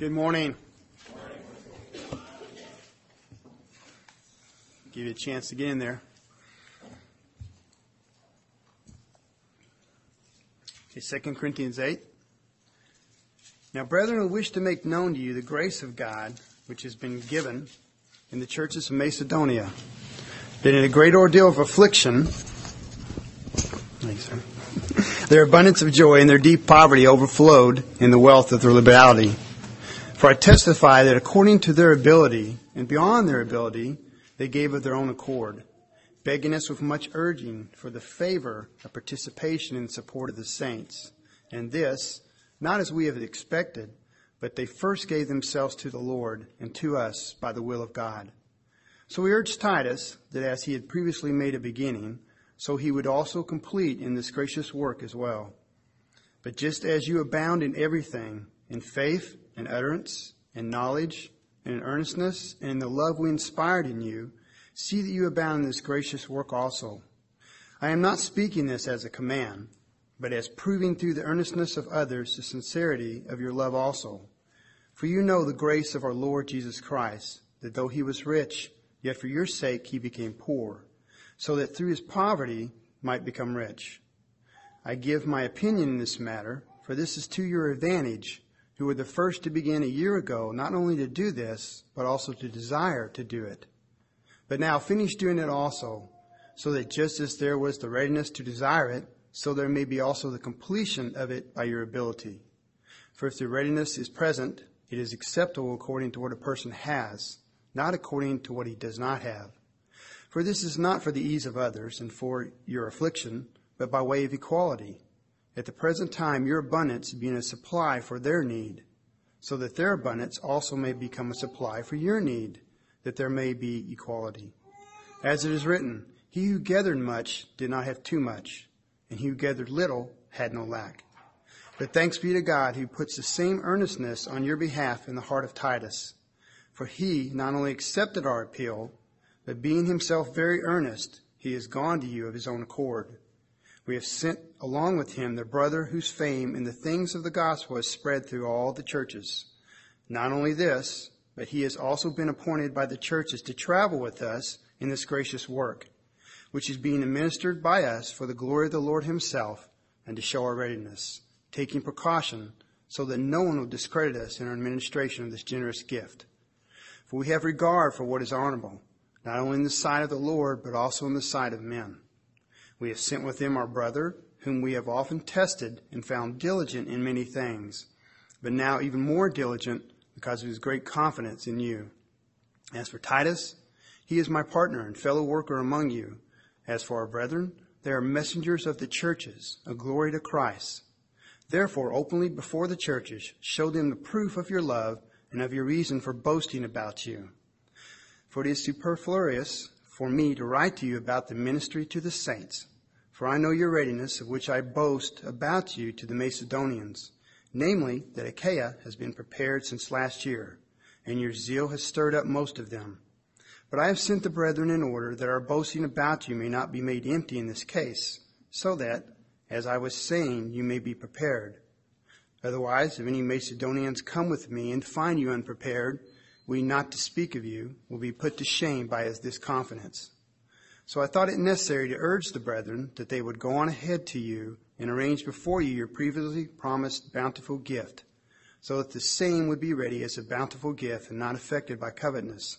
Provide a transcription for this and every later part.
Good morning. Give you a chance to get in there. Okay, 2 Corinthians 8. Now, brethren, I wish to make known to you the grace of God, which has been given in the churches of Macedonia, that in a great ordeal of affliction, their abundance of joy and their deep poverty overflowed in the wealth of their liberality. For I testify that according to their ability and beyond their ability, they gave of their own accord, begging us with much urging for the favor of participation in support of the saints. And this, not as we have expected, but they first gave themselves to the Lord and to us by the will of God. So we urged Titus that as he had previously made a beginning, so he would also complete in this gracious work as well. But just as you abound in everything, in faith and utterance and knowledge and in earnestness and in the love we inspired in you, see that you abound in this gracious work also. I am not speaking this as a command, but as proving through the earnestness of others the sincerity of your love also. For you know the grace of our Lord Jesus Christ, that though he was rich, yet for your sake he became poor, so that through his poverty might become rich. I give my opinion in this matter, for this is to your advantage, who were the first to begin a year ago, not only to do this, but also to desire to do it. But now finish doing it also, so that just as there was the readiness to desire it, so there may be also the completion of it by your ability. For if the readiness is present, it is acceptable according to what a person has, not according to what he does not have. For this is not for the ease of others and for your affliction, but by way of equality. At the present time, your abundance being a supply for their need, so that their abundance also may become a supply for your need, that there may be equality. As it is written, he who gathered much did not have too much, and he who gathered little had no lack. But thanks be to God who puts the same earnestness on your behalf in the heart of Titus. For he not only accepted our appeal, but being himself very earnest, he has gone to you of his own accord. We have sent along with him the brother whose fame in the things of the gospel has spread through all the churches. Not only this, but he has also been appointed by the churches to travel with us in this gracious work, which is being administered by us for the glory of the Lord himself and to show our readiness, taking precaution so that no one will discredit us in our administration of this generous gift. For we have regard for what is honorable, not only in the sight of the Lord, but also in the sight of men. We have sent with him our brother, whom we have often tested and found diligent in many things, but now even more diligent because of his great confidence in you. As for Titus, he is my partner and fellow worker among you. As for our brethren, they are messengers of the churches, a glory to Christ. Therefore, openly before the churches, show them the proof of your love and of your reason for boasting about you. For it is superfluous for me to write to you about the ministry to the saints. For I know your readiness, of which I boast about you to the Macedonians, namely, that Achaia has been prepared since last year, and your zeal has stirred up most of them. But I have sent the brethren in order that our boasting about you may not be made empty in this case, so that, as I was saying, you may be prepared. Otherwise, if any Macedonians come with me and find you unprepared, we not to speak of you, will be put to shame by this confidence. So I thought it necessary to urge the brethren that they would go on ahead to you and arrange before you your previously promised bountiful gift, so that the same would be ready as a bountiful gift and not affected by covetousness.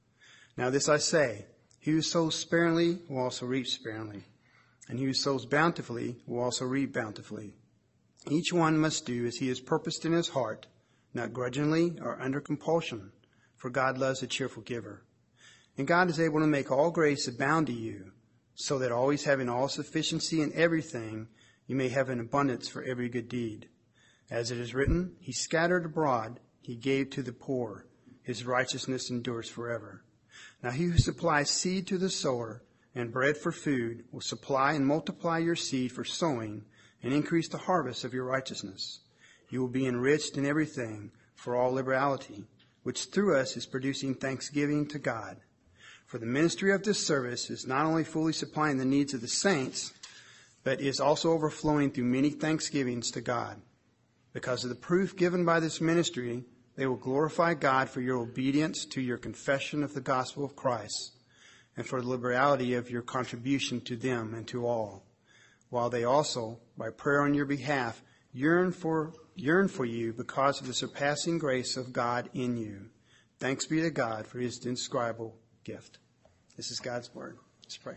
Now this I say, he who sows sparingly will also reap sparingly, and he who sows bountifully will also reap bountifully. Each one must do as he has purposed in his heart, not grudgingly or under compulsion, for God loves a cheerful giver. And God is able to make all grace abound to you, so that always having all sufficiency in everything, you may have an abundance for every good deed. As it is written, he scattered abroad, he gave to the poor, his righteousness endures forever. Now he who supplies seed to the sower and bread for food will supply and multiply your seed for sowing and increase the harvest of your righteousness. You will be enriched in everything for all liberality, which through us is producing thanksgiving to God. For the ministry of this service is not only fully supplying the needs of the saints, but is also overflowing through many thanksgivings to God. Because of the proof given by this ministry, They will glorify God for your obedience to your confession of the gospel of Christ and for the liberality of your contribution to them and to all, while they also, by prayer on your behalf, yearn for you because of the surpassing grace of God in you. Thanks be to God for his indescribable gift. This is God's word. Let's pray.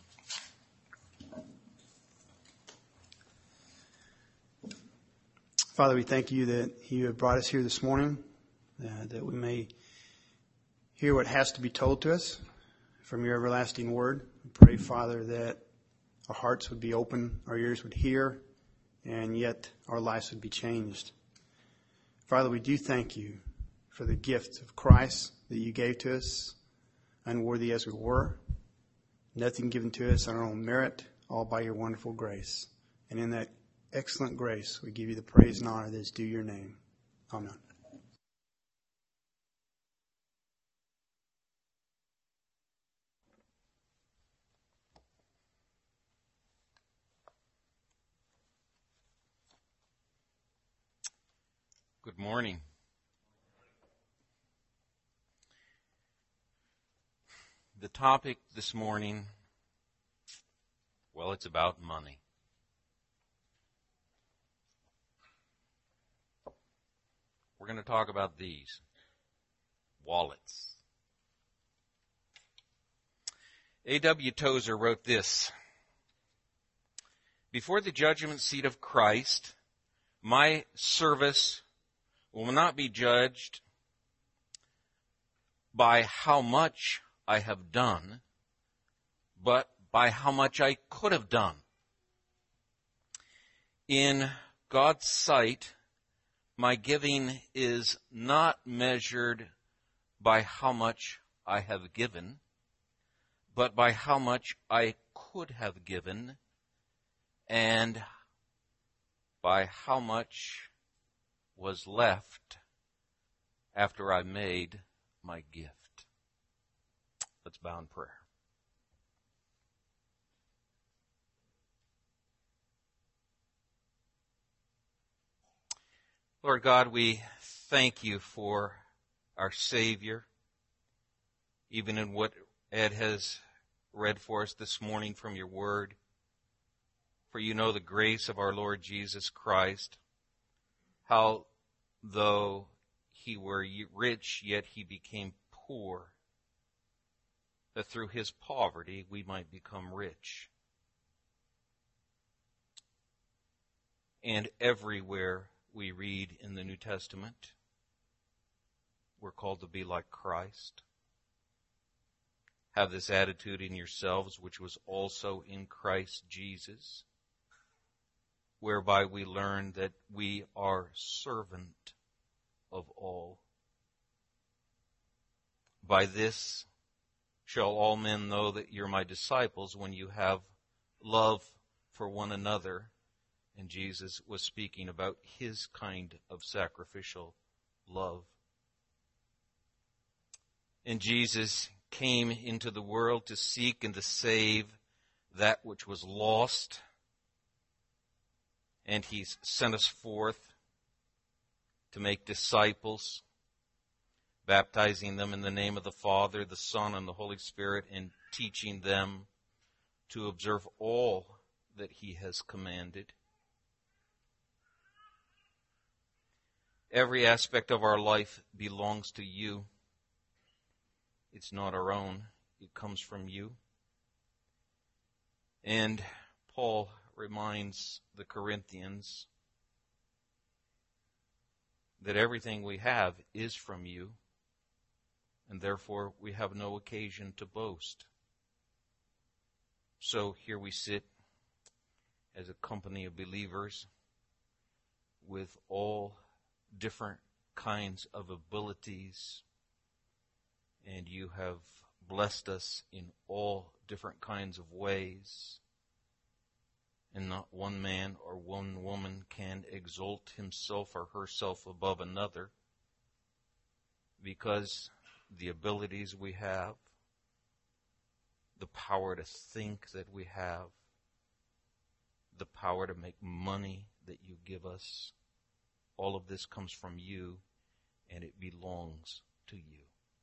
Father, we thank you that you have brought us here this morning, that we may hear what has to be told to us from your everlasting word. We pray, Father, that our hearts would be open, our ears would hear, and yet our lives would be changed. Father, we do thank you for the gift of Christ that you gave to us, unworthy as we were, nothing given to us on our own merit, all by your wonderful grace. And in that excellent grace, we give you the praise and honor that is due your name. Amen. Good morning. The topic this morning, well, it's about money. We're going to talk about these wallets. A.W. Tozer wrote this: "Before the judgment seat of Christ, my service will not be judged by how much I have done, but by how much I could have done. In God's sight, my giving is not measured by how much I have given, but by how much I could have given, and by how much was left after I made my gift." Let's bow in prayer. Lord God, we thank you for our Savior, even in what Ed has read for us this morning from your word. For you know the grace of our Lord Jesus Christ, how though he were rich, yet he became poor, that through his poverty we might become rich. And everywhere we read in the New Testament, we're called to be like Christ. Have this attitude in yourselves, which was also in Christ Jesus, whereby we learn that we are servant of all. By this shall all men know that you're my disciples, when you have love for one another. And Jesus was speaking about his kind of sacrificial love. And Jesus came into the world to seek and to save that which was lost. And he's sent us forth to make disciples, baptizing them in the name of the Father, the Son, and the Holy Spirit, and teaching them to observe all that he has commanded. Every aspect of our life belongs to you. It's not our own. It comes from you. And Paul reminds the Corinthians that everything we have is from you, and therefore we have no occasion to boast. So here we sit as a company of believers with all different kinds of abilities, and you have blessed us in all different kinds of ways. And not one man or one woman can exalt himself or herself above another, because the abilities we have, the power to think that we have, the power to make money that you give us, all of this comes from you, and it belongs to you.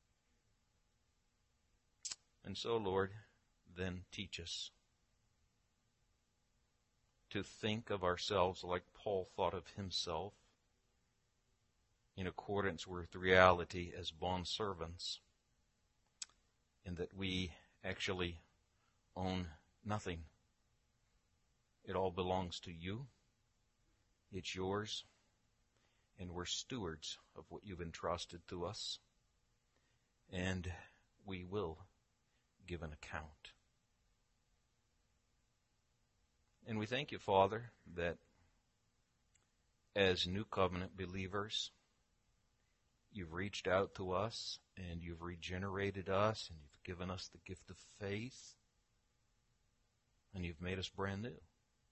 And so, Lord, then teach us to think of ourselves like Paul thought of himself, in accordance with reality as bondservants, and that we actually own nothing. It all belongs to you. It's yours. And we're stewards of what you've entrusted to us. And we will give an account. And we thank you, Father, that as New Covenant believers, you've reached out to us and you've regenerated us and you've given us the gift of faith and you've made us brand new.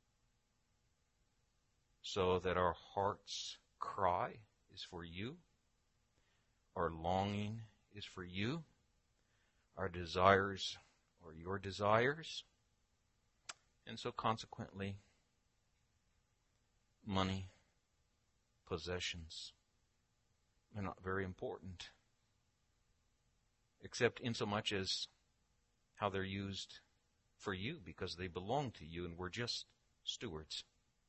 So that our heart's cry is for you, our longing is for you, our desires are your desires, and so consequently, money, possessions, are not very important, except insomuch as how they're used for you, because they belong to you and we're just stewards.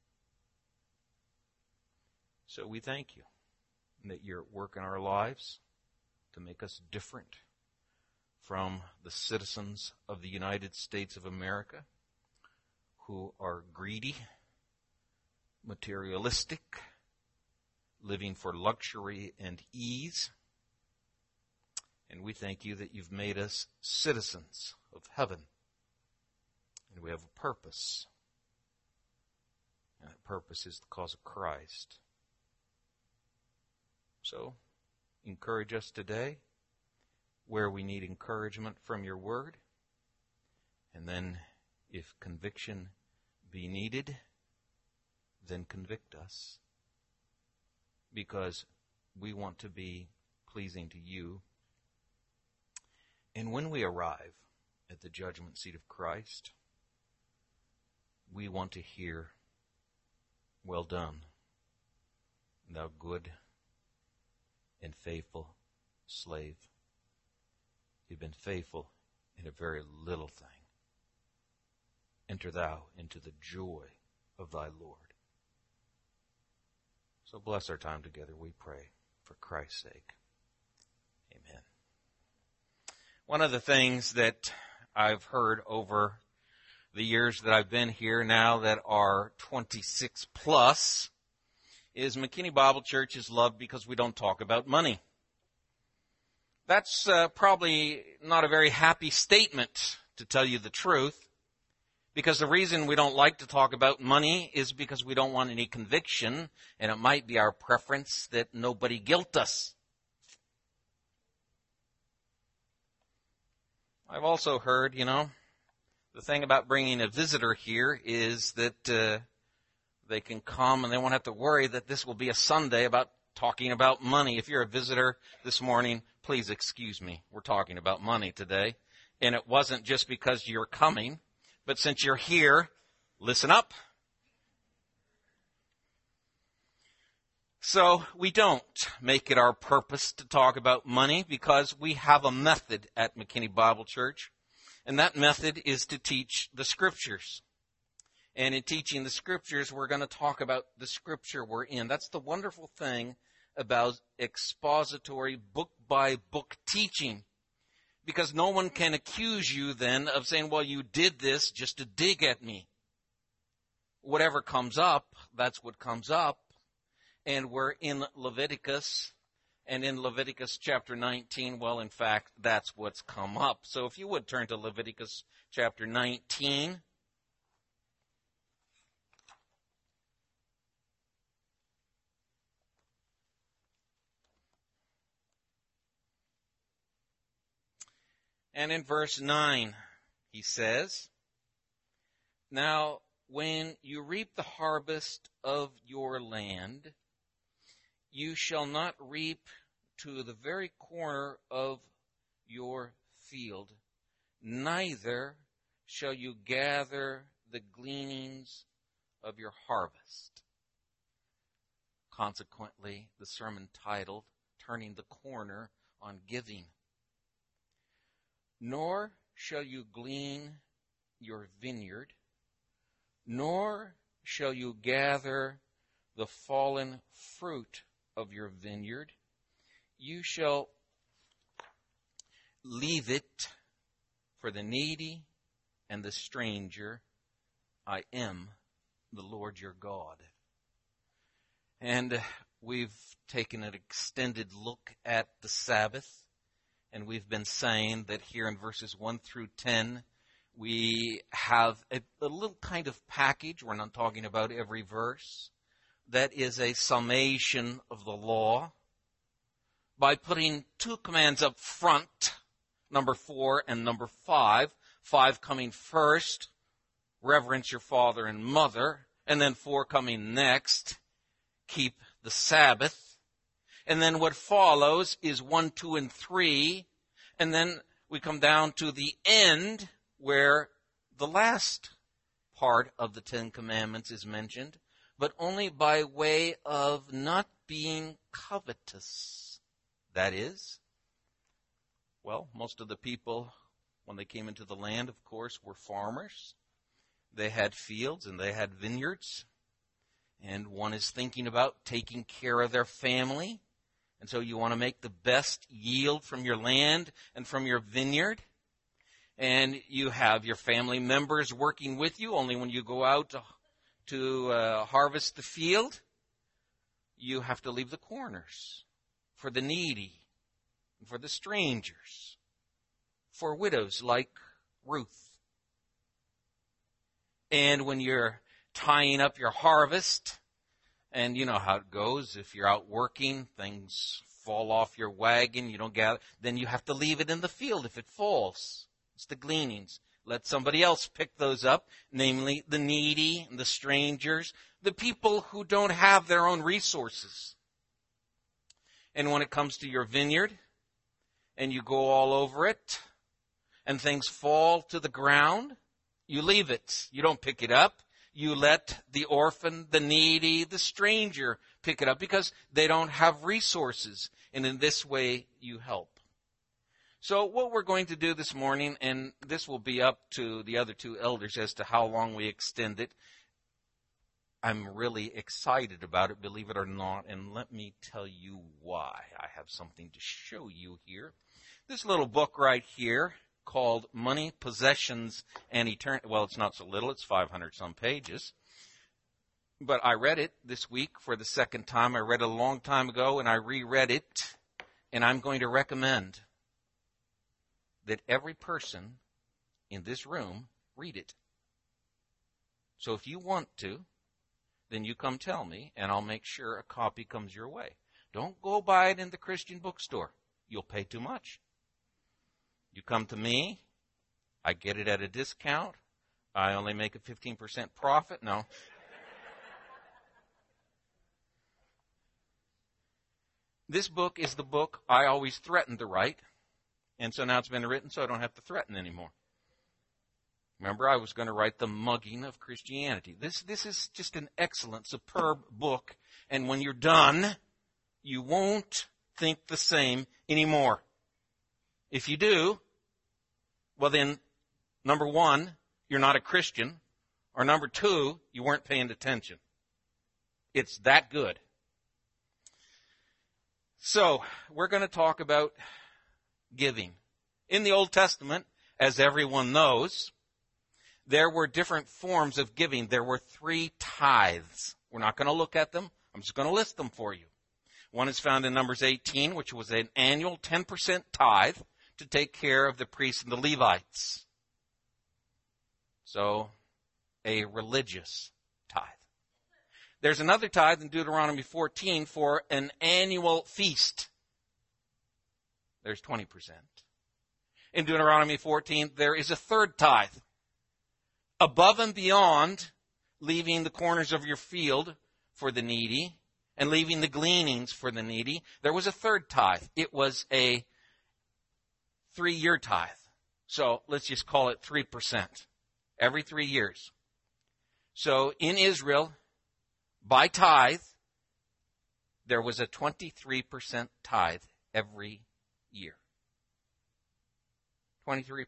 So we thank you that you're at work in our lives to make us different from the citizens of the United States of America who are greedy, materialistic, living for luxury and ease. And we thank you that you've made us citizens of heaven. And we have a purpose. And that purpose is the cause of Christ. So, encourage us today where we need encouragement from your word. And then, if conviction be needed, then convict us. Because we want to be pleasing to you. And when we arrive at the judgment seat of Christ, we want to hear, "Well done, thou good and faithful slave. You've been faithful in a very little thing. Enter thou into the joy of thy Lord." So bless our time together, we pray, for Christ's sake. Amen. One of the things that I've heard over the years that I've been here now that are 26 plus is McKinney Bible Church is loved because we don't talk about money. That's probably not a very happy statement, to tell you the truth, because the reason we don't like to talk about money is because we don't want any conviction, and it might be our preference that nobody guilt us. I've also heard, the thing about bringing a visitor here is that they can come and they won't have to worry that this will be a Sunday about talking about money. If you're a visitor this morning, please excuse me. We're talking about money today. And it wasn't just because you're coming, but since you're here, listen up. So we don't make it our purpose to talk about money because we have a method at McKinney Bible Church. And that method is to teach the Scriptures. And in teaching the Scriptures, we're going to talk about the Scripture we're in. That's the wonderful thing about expository, book-by-book teaching. Because no one can accuse you then of saying, well, you did this just to dig at me. Whatever comes up, that's what comes up. And we're in Leviticus. And in Leviticus chapter 19, well, in fact, that's what's come up. So if you would turn to Leviticus chapter 19. And in verse 9, he says, "Now, when you reap the harvest of your land, you shall not reap to the very corner of your field, neither shall you gather the gleanings of your harvest." Consequently, the sermon titled, turning the corner on giving. Nor shall you glean your vineyard, nor shall you gather the fallen fruit of your vineyard. You shall leave it for the needy and the stranger. I am the Lord your God. And we've taken an extended look at the Sabbath, and we've been saying that here in verses 1 through 10, we have a little kind of package. We're not talking about every verse. That is a summation of the law by putting two commands up front, number 4 and number 5. 5 coming first, reverence your father and mother, and then 4 coming next, keep the Sabbath. And then what follows is 1, 2, and 3. And then we come down to the end where the last part of the 10 Commandments is mentioned, but only by way of not being covetous. That is, well, most of the people, when they came into the land, of course, were farmers. They had fields and they had vineyards. And one is thinking about taking care of their family. And so you want to make the best yield from your land and from your vineyard. And you have your family members working with you. Only when you go out to harvest the field, you have to leave the corners for the needy, for the strangers, for widows like Ruth. And when you're tying up your harvest, and you know how it goes, if you're out working, things fall off your wagon, you don't gather, then you have to leave it in the field if it falls. It's the gleanings. Let somebody else pick those up, namely the needy and the strangers, the people who don't have their own resources. And when it comes to your vineyard, and you go all over it, and things fall to the ground, you leave it. You don't pick it up. You let the orphan, the needy, the stranger pick it up because they don't have resources. And in this way, you help. So what we're going to do this morning, and this will be up to the other two elders as to how long we extend it. I'm really excited about it, believe it or not, and let me tell you why. I have something to show you here. This little book right here called Money, Possessions, and Eternity. Well, it's not so little. It's 500-some pages. But I read it this week for the second time. I read it a long time ago, and I reread it, and I'm going to recommend that every person in this room read it. So if you want to, then you come tell me, and I'll make sure a copy comes your way. Don't go buy it in the Christian bookstore. You'll pay too much. You come to me, I get it at a discount. I only make a 15% profit. No. This book is the book I always threatened to write, and so now it's been written so I don't have to threaten anymore. Remember, I was going to write The Mugging of Christianity. This is just an excellent, superb book, and when you're done, you won't think the same anymore. If you do, well then, number 1, you're not a Christian, or number 2, you weren't paying attention. It's that good. So, we're going to talk about giving. In the Old Testament, as everyone knows, there were different forms of giving. There were 3 tithes. We're not going to look at them. I'm just going to list them for you. One is found in Numbers 18, which was an annual 10% tithe to take care of the priests and the Levites. So, a religious tithe. There's another tithe in Deuteronomy 14 for an annual feast. There's 20%. In Deuteronomy 14, there is a third tithe. Above and beyond leaving the corners of your field for the needy and leaving the gleanings for the needy, there was a third tithe. It was a 3-year tithe. So let's just call it 3%. Every 3 years. So in Israel, by tithe, there was a 23% tithe every year. 23%.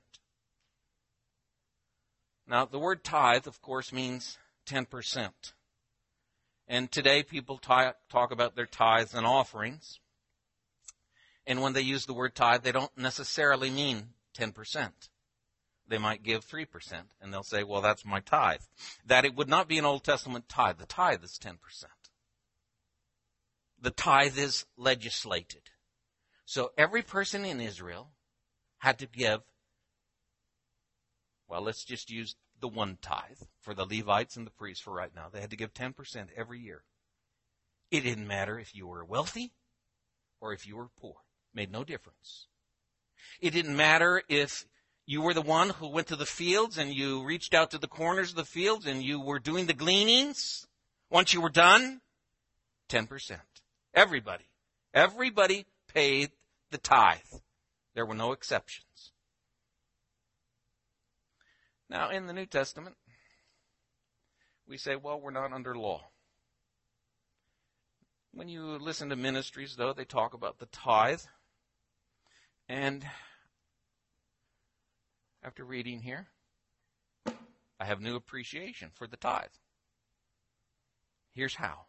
Now, the word tithe, of course, means 10%. And today people talk about their tithes and offerings. And when they use the word tithe, they don't necessarily mean 10%. They might give 3%, and they'll say, well, that's my tithe. That it would not be an Old Testament tithe. The tithe is 10%. The tithe is legislated. So every person in Israel had to give, well, let's just use the one tithe for the Levites and the priests for right now. They had to give 10% every year. It didn't matter if you were wealthy or if you were poor. It made no difference. It didn't matter if you were the one who went to the fields and you reached out to the corners of the fields and you were doing the gleanings. Once you were done, 10%. Everybody paid the tithe. There were no exceptions. Now, in the New Testament, we say, well, we're not under law. When you listen to ministries, though, they talk about the tithe. And after reading here, I have new appreciation for the tithe. Here's how.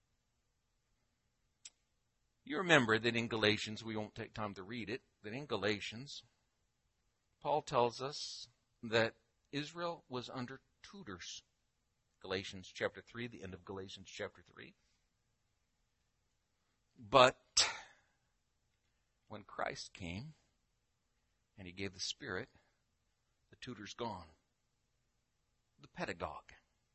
You remember that in Galatians, we won't take time to read it, that in Galatians, Paul tells us that Israel was under tutors. Galatians chapter 3, the end of Galatians chapter 3. But when Christ came and he gave the Spirit, the tutor's gone. The pedagogue.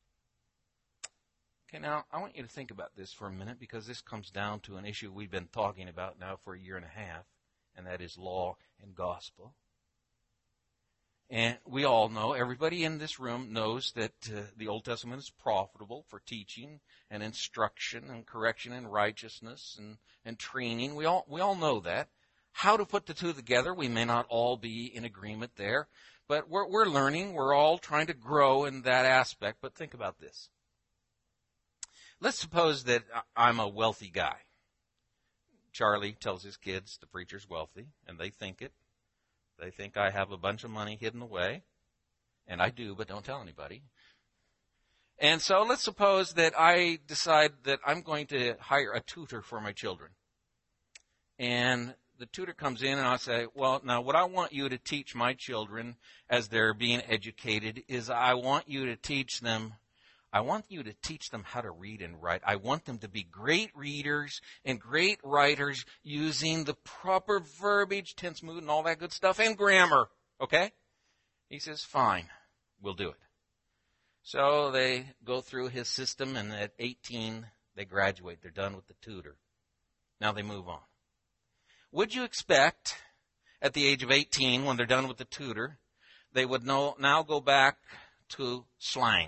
Okay, now I want you to think about this for a minute because this comes down to an issue we've been talking about now for a year and a half, and that is law and gospel. And we all know, everybody in this room knows that the Old Testament is profitable for teaching and instruction and correction and righteousness and training. We all know that. How to put the two together, we may not all be in agreement there, but we're learning. We're all trying to grow in that aspect. But think about this. Let's suppose that I'm a wealthy guy. Charlie tells his kids the preacher's wealthy, and they think it. They think I have a bunch of money hidden away, and I do, but don't tell anybody. And so let's suppose that I decide that I'm going to hire a tutor for my children. And the tutor comes in and I say, well, now what I want you to teach my children as they're being educated is I want you to teach them how to read and write. I want them to be great readers and great writers using the proper verbiage, tense, mood, and all that good stuff, and grammar. Okay? He says, fine, we'll do it. So they go through his system, and at 18, they graduate. They're done with the tutor. Now they move on. Would you expect, at the age of 18, when they're done with the tutor, they would now go back to slang,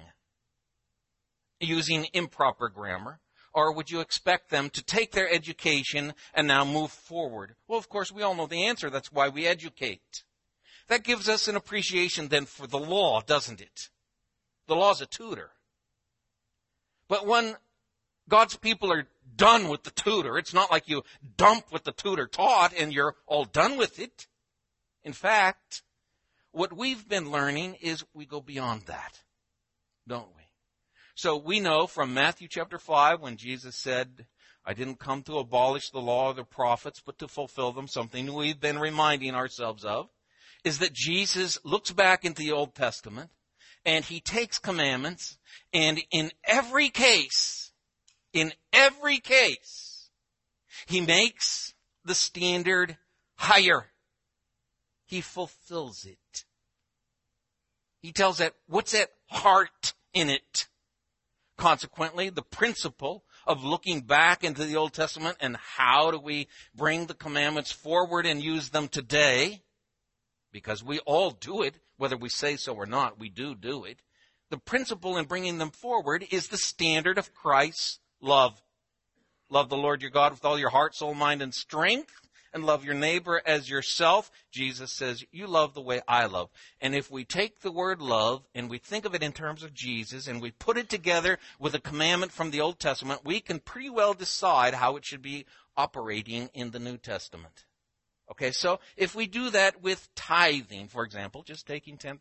using improper grammar? Or would you expect them to take their education and now move forward? Well, of course, we all know the answer. That's why we educate. That gives us an appreciation then for the law, doesn't it? The law's a tutor. But when God's people are done with the tutor, it's not like you dump what the tutor taught and you're all done with it. In fact, what we've been learning is we go beyond that, don't we? So we know from Matthew chapter 5 when Jesus said, I didn't come to abolish the law or the prophets, but to fulfill them, something we've been reminding ourselves of, is that Jesus looks back into the Old Testament and he takes commandments, and in every case, he makes the standard higher. He fulfills it. He tells that what's at heart in it. Consequently, the principle of looking back into the Old Testament and how do we bring the commandments forward and use them today, because we all do it, whether we say so or not, we do it. The principle in bringing them forward is the standard of Christ's love. Love the Lord your God with all your heart, soul, mind, and strength. and love your neighbor as yourself, Jesus says, you love the way I love. And if we take the word love and we think of it in terms of Jesus and we put it together with a commandment from the Old Testament, we can pretty well decide how it should be operating in the New Testament. Okay, so if we do that with tithing, for example, just taking 10%,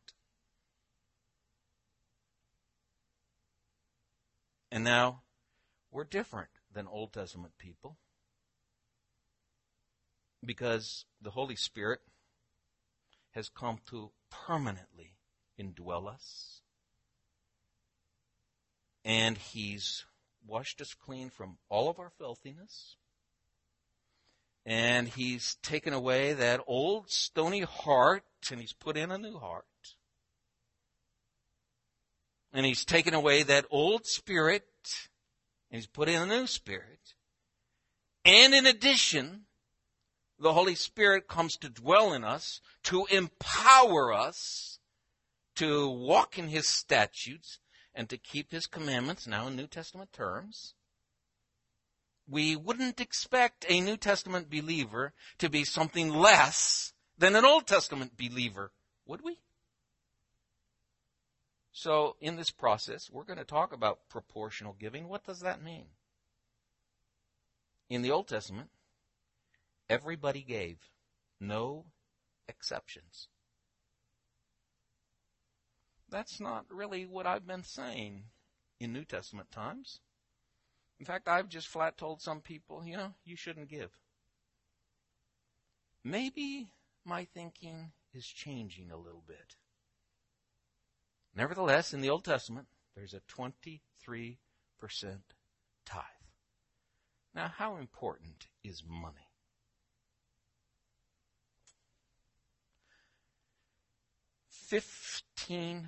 and now we're different than Old Testament people because the Holy Spirit has come to permanently indwell us, and He's washed us clean from all of our filthiness, and He's taken away that old stony heart, and He's put in a new heart. And He's taken away that old spirit, and He's put in a new spirit. And in addition, the Holy Spirit comes to dwell in us, to empower us to walk in His statutes and to keep His commandments, now in New Testament terms. We wouldn't expect a New Testament believer to be something less than an Old Testament believer, would we? So in this process, we're going to talk about proportional giving. What does that mean? In the Old Testament, everybody gave, no exceptions. That's not really what I've been saying in New Testament times. In fact, I've just flat told some people, you shouldn't give. Maybe my thinking is changing a little bit. Nevertheless, in the Old Testament, there's a 23% tithe. Now, how important is money? $15%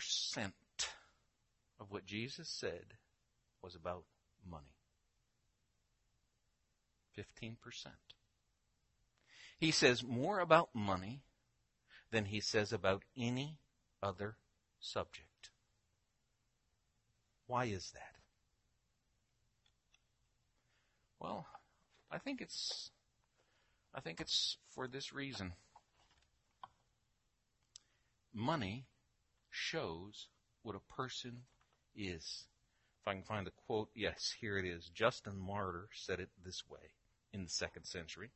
of what Jesus said was about money. 15%. He says more about money than He says about any other subject. Why is that? Well, I think it's for this reason. Money shows what a person is. If I can find the quote, yes, here it is. Justin Martyr said it this way in the 2nd century.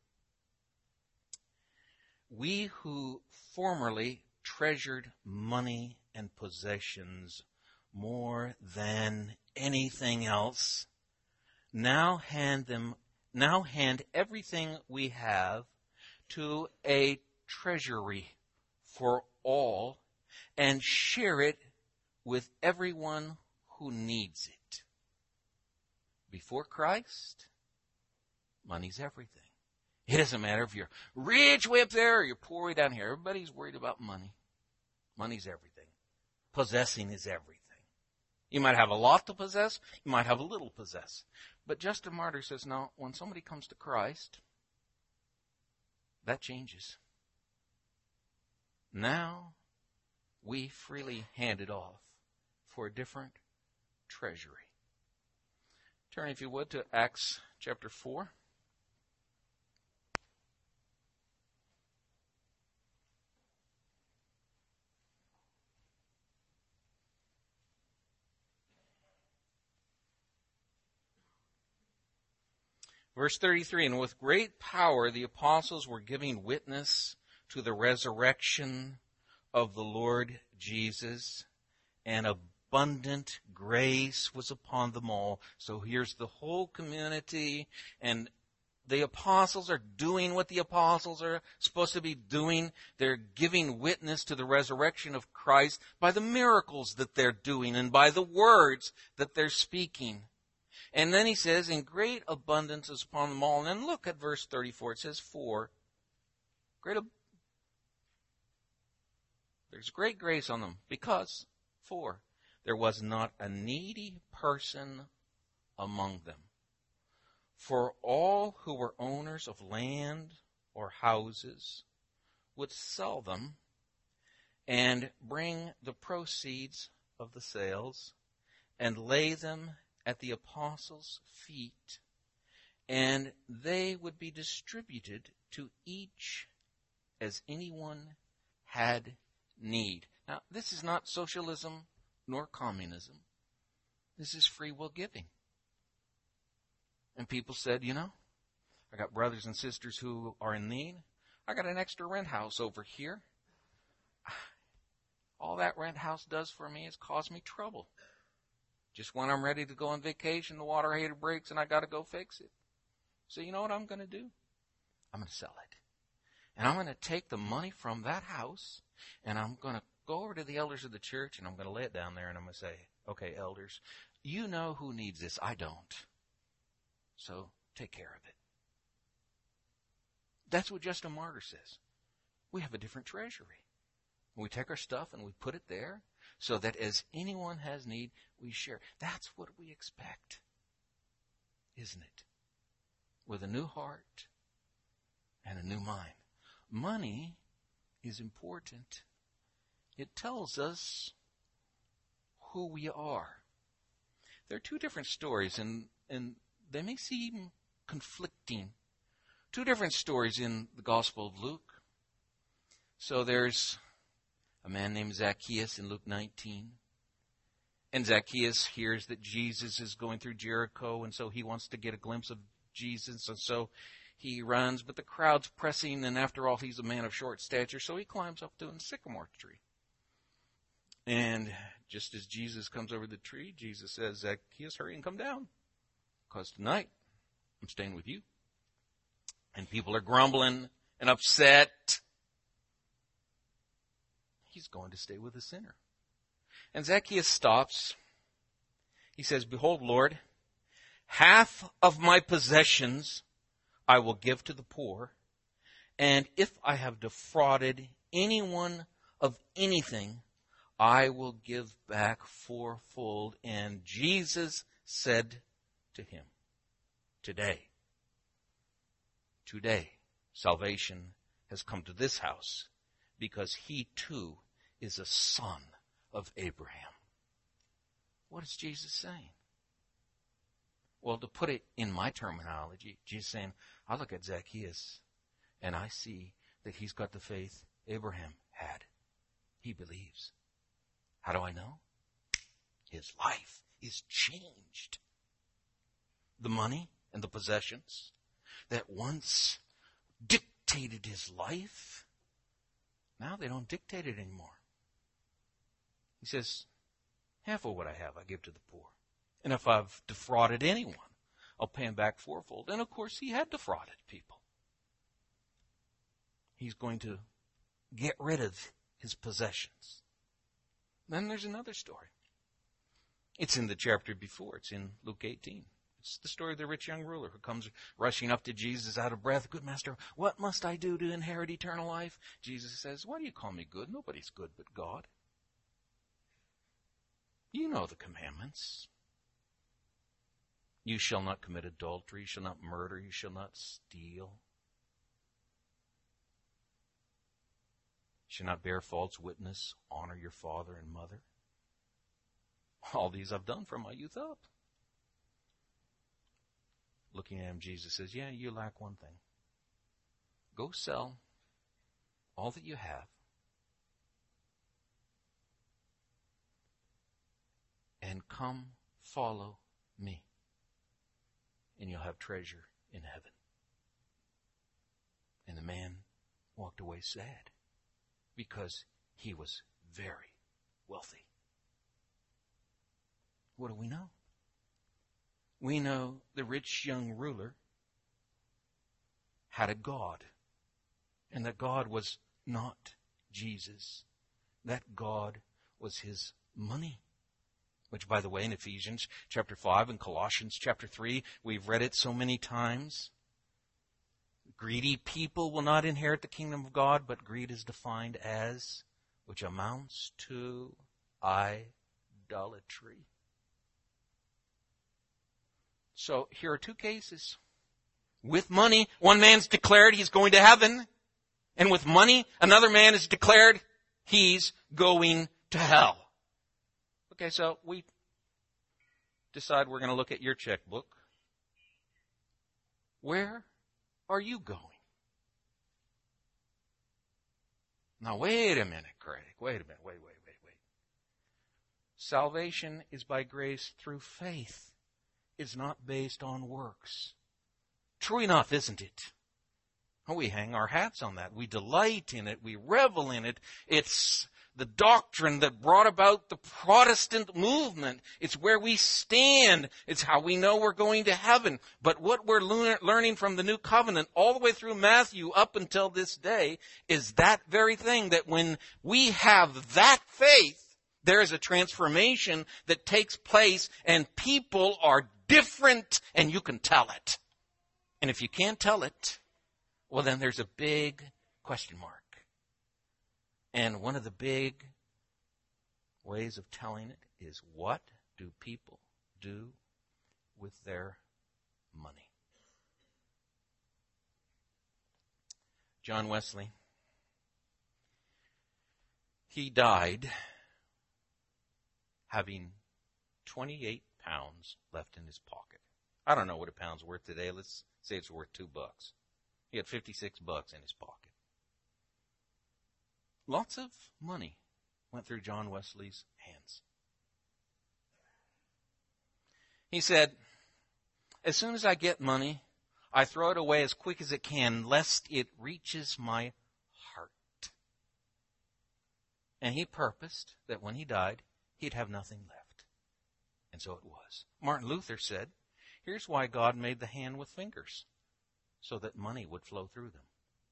We who formerly treasured money and possessions more than anything else now hand everything we have to a treasury for all and share it with everyone who needs it. Before Christ, money's everything. It doesn't matter if you're rich way up there or you're poor way down here. Everybody's worried about money. Money's everything. Possessing is everything. You might have a lot to possess. You might have a little to possess. But Justin Martyr says, no, when somebody comes to Christ, that changes. Now, we freely hand it off for a different treasury. Turn, if you would, to Acts chapter 4. Verse 33, and with great power the apostles were giving witness to the resurrection of the Lord Jesus, and abundant grace was upon them all. So here's the whole community, and the apostles are doing what the apostles are supposed to be doing. They're giving witness to the resurrection of Christ by the miracles that they're doing and by the words that they're speaking. And then he says, in great abundance is upon them all. And then look at verse 34. It says, there's great grace on them, because, there was not a needy person among them. For all who were owners of land or houses would sell them and bring the proceeds of the sales and lay them at the apostles' feet, and they would be distributed to each as anyone had need. Now, this is not socialism nor communism. This is free will giving. And people said, I got brothers and sisters who are in need. I got an extra rent house over here. All that rent house does for me is cause me trouble. Just when I'm ready to go on vacation, the water heater breaks and I got to go fix it. So you know what I'm going to do? I'm going to sell it. And I'm going to take the money from that house and I'm going to go over to the elders of the church and I'm going to lay it down there and I'm going to say, okay, elders, you know who needs this. I don't. So take care of it. That's what Justin Martyr says. We have a different treasury. We take our stuff and we put it there so that as anyone has need, we share. That's what we expect, isn't it? With a new heart and a new mind. Money is important. It tells us who we are. There are two different stories, and they may seem conflicting. Two different stories in the Gospel of Luke. So there's a man named Zacchaeus in Luke 19. And Zacchaeus hears that Jesus is going through Jericho, and so he wants to get a glimpse of Jesus, and so he runs, but the crowd's pressing, and after all, he's a man of short stature, so he climbs up to a sycamore tree. And just as Jesus comes over the tree, Jesus says, Zacchaeus, hurry and come down, because tonight I'm staying with you. And people are grumbling and upset. He's going to stay with a sinner. And Zacchaeus stops. He says, behold, Lord, half of my possessions I will give to the poor, and if I have defrauded anyone of anything, I will give back fourfold. And Jesus said to him, Today, salvation has come to this house, because he too is a son of Abraham. What is Jesus saying? Well, to put it in my terminology, Jesus is saying, I look at Zacchaeus and I see that he's got the faith Abraham had. He believes. How do I know? His life is changed. The money and the possessions that once dictated his life, now they don't dictate it anymore. He says, half of what I have I give to the poor. And if I've defrauded anyone, I'll pay him back fourfold. And of course, he had defrauded people. He's going to get rid of his possessions. Then there's another story. It's in the chapter before. It's in Luke 18. It's the story of the rich young ruler who comes rushing up to Jesus out of breath. Good master, what must I do to inherit eternal life? Jesus says, why do you call me good? Nobody's good but God. You know the commandments. You shall not commit adultery. You shall not murder. You shall not steal. You shall not bear false witness. Honor your father and mother. All these I've done from my youth up. Looking at him, Jesus says, yeah, you lack one thing. Go sell all that you have and come follow me, and you'll have treasure in heaven. And the man walked away sad because he was very wealthy. What do we know? We know the rich young ruler had a God, and that God was not Jesus. That God was his money. Which, by the way, in Ephesians chapter 5 and Colossians chapter 3, we've read it so many times. Greedy people will not inherit the kingdom of God, but greed is defined as, which amounts to idolatry. So here are two cases. With money, one man's declared he's going to heaven. And with money, another man is declared he's going to hell. Okay, so we decide we're going to look at your checkbook. where are you going? Now, wait a minute, Craig. Wait a minute. Wait. Salvation is by grace through faith. It's not based on works. True enough, isn't it? We hang our hats on that. We delight in it. We revel in it. It's the doctrine that brought about the Protestant movement. It's where we stand. It's how we know we're going to heaven. But what we're learning from the New Covenant all the way through Matthew up until this day is that very thing, that when we have that faith, there is a transformation that takes place and people are different and you can tell it. And if you can't tell it, well, then there's a big question mark. And one of the big ways of telling it is, what do people do with their money? John Wesley, he died having 28 pounds left in his pocket. I don't know what a pound's worth today. Let's say it's worth $2. He had $56 in his pocket. Lots of money went through John Wesley's hands. He said, as soon as I get money, I throw it away as quick as it can, lest it reaches my heart. And he purposed that when he died, he'd have nothing left. And so it was. Martin Luther said, here's why God made the hand with fingers, so that money would flow through them.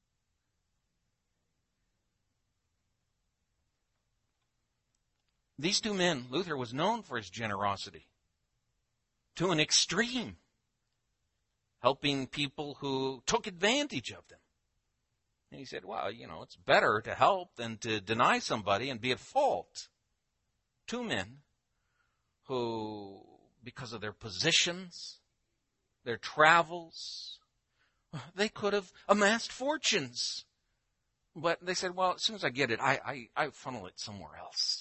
These two men, Luther was known for his generosity to an extreme, helping people who took advantage of them. And he said, well, it's better to help than to deny somebody and be at fault. Two men who, because of their positions, their travels, they could have amassed fortunes. But they said, well, as soon as I get it, I funnel it somewhere else.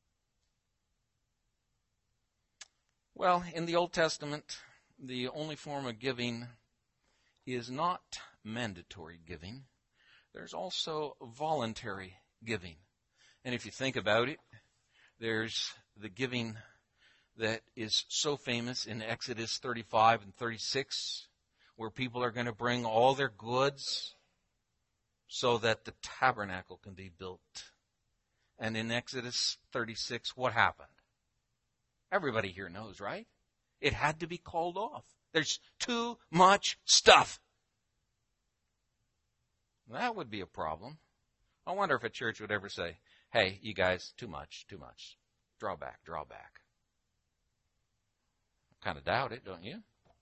Well, in the Old Testament, the only form of giving is not mandatory giving. There's also voluntary giving. And if you think about it, there's the giving that is so famous in Exodus 35 and 36, where people are going to bring all their goods so that the tabernacle can be built. And in Exodus 36, what happened? Everybody here knows, right? It had to be called off. There's too much stuff. That would be a problem. I wonder if a church would ever say, hey, you guys, too much. Draw back. I kind of doubt it, don't you?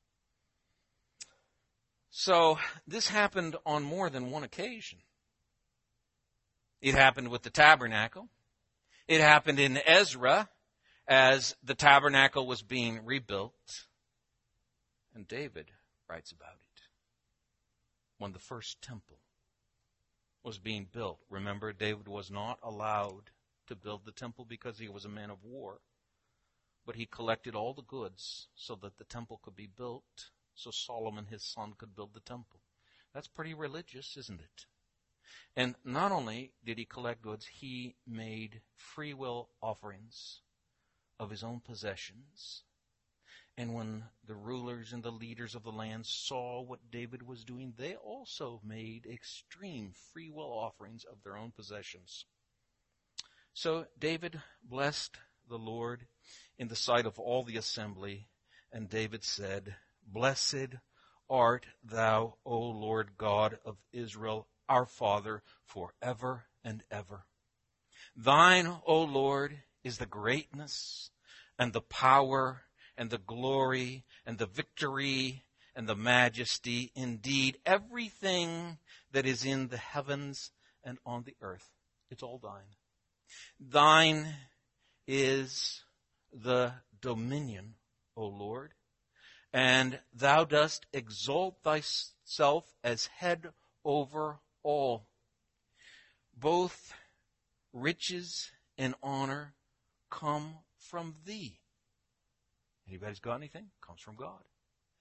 So this happened on more than one occasion. It happened with the tabernacle. It happened in Ezra as the tabernacle was being rebuilt. And David writes about it. When the first temple was being built, remember, David was not allowed to build the temple because he was a man of war. But he collected all the goods so that the temple could be built, so Solomon, his son, could build the temple. That's pretty religious, isn't it? And not only did he collect goods, he made free will offerings of his own possessions. And when the rulers and the leaders of the land saw what David was doing, they also made extreme free will offerings of their own possessions. So David blessed the Lord in the sight of all the assembly, and David said, Blessed art thou, O Lord God of Israel, our Father, forever and ever. Thine, O Lord, is the greatness and the power and the glory and the victory and the majesty. Indeed, everything that is in the heavens and on the earth, it's all thine. Thine is the dominion, O Lord, and thou dost exalt thyself as head over all. Both riches and honor come from thee. Anybody's got anything? Comes from God.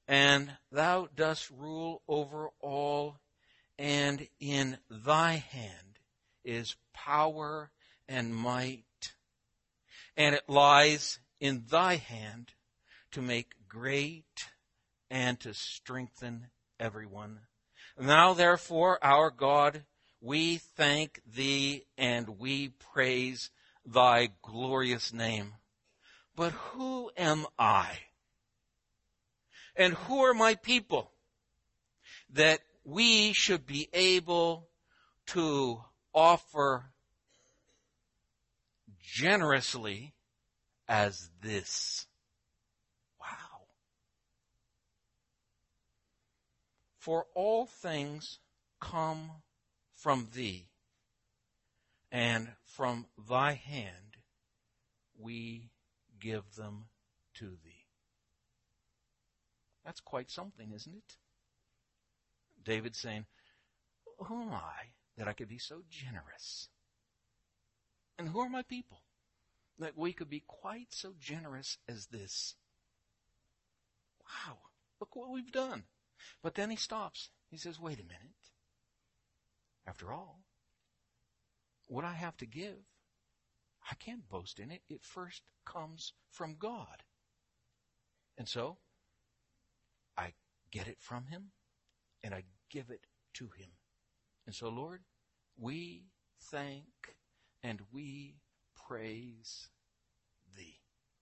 and thou dost rule over all, and in thy hand is power and might, and it lies in thy hand to make great and to strengthen everyone. Now therefore, our God, we thank thee and we praise thy glorious name. But who am I? And who are my people that we should be able to offer generously as this? Wow. For all things come from thee, and from thy hand we give them to thee. That's quite something, isn't it? David saying, who am I that I could be so generous? And who are my people that we could be quite so generous as this? Wow, look what we've done. But then he stops. He says, wait a minute. After all, what I have to give, I can't boast in it. It first comes from God. And so, I get it from him, and I give it to him. And so, Lord, we thank and we praise thee.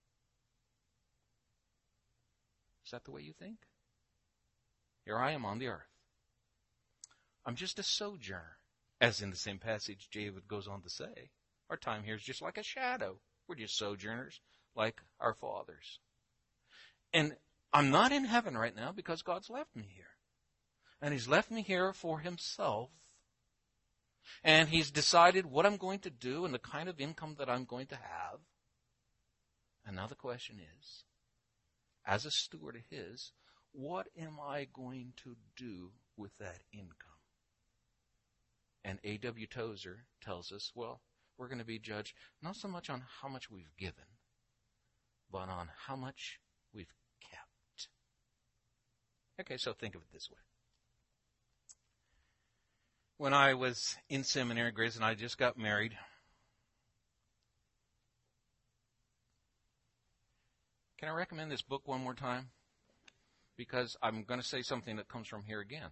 Is that the way you think? Here I am on the earth. I'm just a sojourner, as in the same passage David goes on to say. Our time here is just like a shadow. We're just sojourners, like our fathers. And I'm not in heaven right now because God's left me here. And he's left me here for himself. And he's decided what I'm going to do and the kind of income that I'm going to have. And now the question is, as a steward of his, what am I going to do with that income? And A.W. Tozer tells us, well, we're going to be judged not so much on how much we've given, but on how much we've kept. Okay, so think of it this way. When I was in seminary, Grace and I just got married. Can I recommend this book one more time? Because I'm going to say something that comes from here again.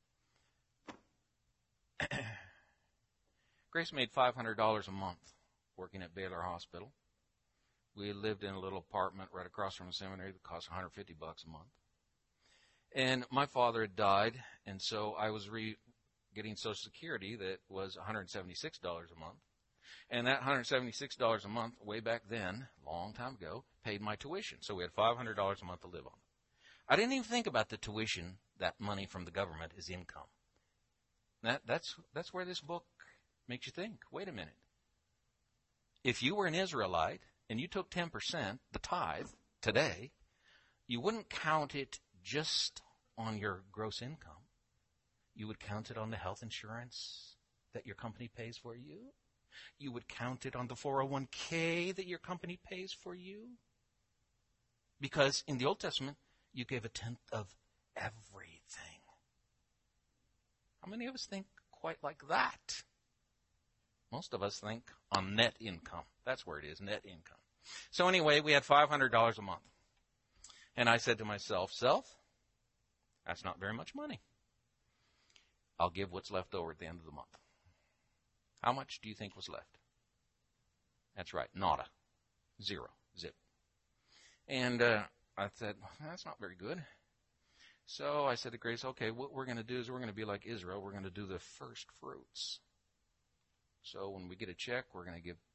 Grace made $500 a month working at Baylor Hospital. We lived in a little apartment right across from the seminary that cost $150 a month. And my father had died, and so I was getting Social Security that was $176 a month. And that $176 a month, way back then, a long time ago, paid my tuition. So we had $500 a month to live on. I didn't even think about the tuition, that money from the government, as income. That's where this book makes you think, wait a minute. If you were an Israelite and you took 10%, the tithe, today, you wouldn't count it just on your gross income. You would count it on the health insurance that your company pays for you. You would count it on the 401k that your company pays for you. Because in the Old Testament, you gave a tenth of everything. How many of us think quite like that? Most of us think on net income. That's where it is, net income. So anyway, we had $500 a month. And I said to myself, self, that's not very much money. I'll give what's left over at the end of the month. How much do you think was left? That's right, nada. Zero. Zip. And I said, that's not very good. So I said to Grace, okay, what we're going to do is we're going to be like Israel. We're going to do the first fruits. So when we get a check, we're going to give,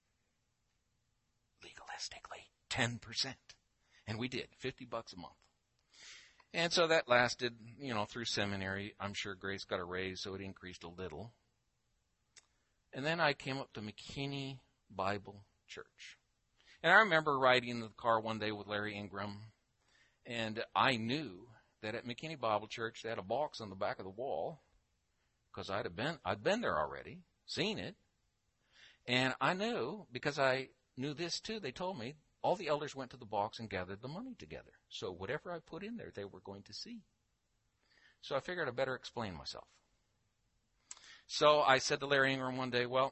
legalistically, 10%. And we did, $50 a month. And so that lasted, through seminary. I'm sure Grace got a raise, so it increased a little. And then I came up to McKinney Bible Church. And I remember riding in the car one day with Larry Ingram, and I knew that at McKinney Bible Church they had a box on the back of the wall, because I'd been there already, seen it. And I knew, because I knew this too, they told me all the elders went to the box and gathered the money together. So whatever I put in there, they were going to see. So I figured I better explain myself. So I said to Larry Ingram one day, well,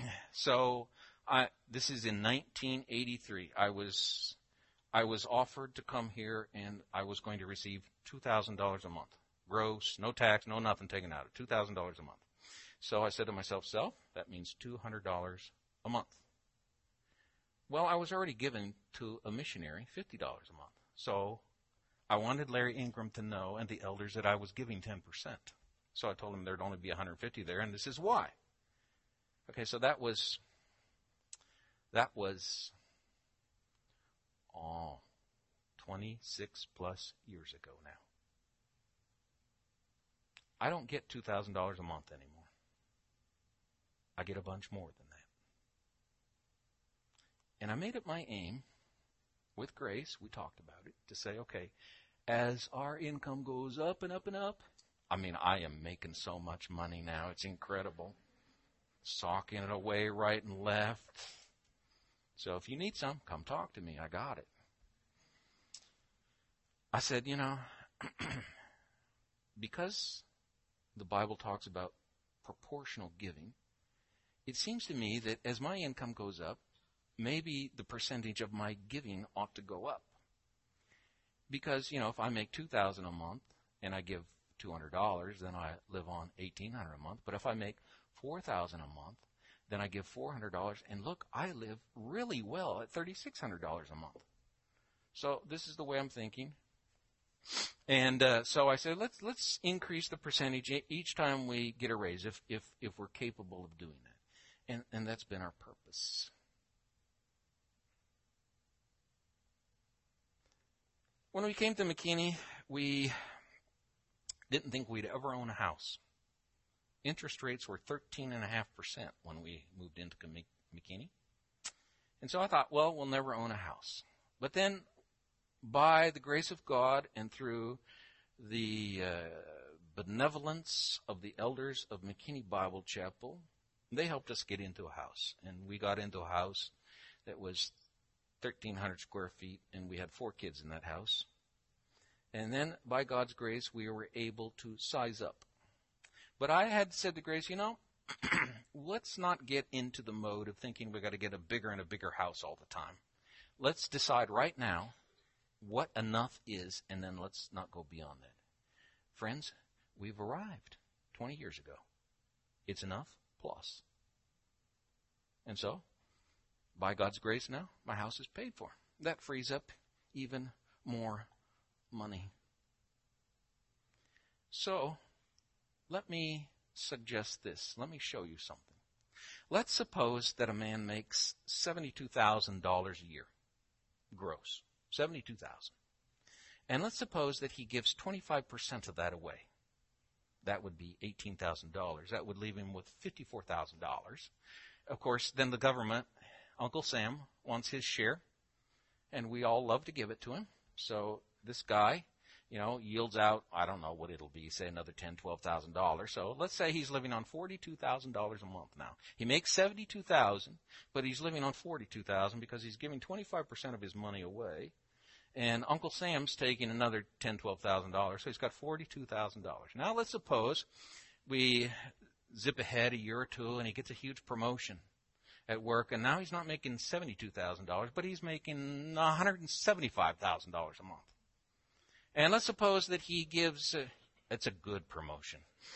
this is in 1983. I was offered to come here, and I was going to receive $2,000 a month. Gross, no tax, no nothing taken out of it, $2,000 a month. So I said to myself, that means $200 a month. Well, I was already giving to a missionary $50 a month. So I wanted Larry Ingram to know and the elders that I was giving 10%. So I told him there'd only be 150 there, and this is why. Okay, so that was 26 plus years ago now. I don't get $2,000 a month anymore. I get a bunch more than that. And I made it my aim, with Grace, we talked about it, to say, okay, as our income goes up and up and up, I mean, I am making so much money now, it's incredible. Socking it away right and left. So if you need some, come talk to me, I got it. I said, because the Bible talks about proportional giving, it seems to me that as my income goes up, maybe the percentage of my giving ought to go up. Because, if I make $2,000 a month and I give $200, then I live on $1,800 a month. But if I make $4,000 a month, then I give $400, and look, I live really well at $3,600 a month. So this is the way I'm thinking. And so I said, let's increase the percentage each time we get a raise, if we're capable of doing that. And that's been our purpose. When we came to McKinney, we didn't think we'd ever own a house. Interest rates were 13.5% when we moved into McKinney. And so I thought, well, we'll never own a house. But then, by the grace of God and through the benevolence of the elders of McKinney Bible Chapel, they helped us get into a house. And we got into a house that was 1,300 square feet, and we had 4 kids in that house. And then, by God's grace, we were able to size up. But I had said to Grace, let's not get into the mode of thinking we've got to get a bigger and a bigger house all the time. Let's decide right now what enough is, and then let's not go beyond that. Friends, we've arrived 20 years ago. It's enough plus. And so, by God's grace now, my house is paid for. That frees up even more money. So, let me suggest this. Let me show you something. Let's suppose that a man makes $72,000 a year, gross, $72,000. And let's suppose that he gives 25% of that away. That would be $18,000. That would leave him with $54,000. Of course, then the government, Uncle Sam, wants his share, and we all love to give it to him. So this guy, yields out, I don't know what it'll be, say another $10,000, $12,000. So let's say he's living on $42,000 a month now. He makes $72,000, but he's living on $42,000 because he's giving 25% of his money away. And Uncle Sam's taking another $10,000, $12,000, so he's got $42,000. Now let's suppose we zip ahead a year or two and he gets a huge promotion at work, and now he's not making $72,000, but he's making $175,000 a month. And let's suppose that he gives, it's a good promotion.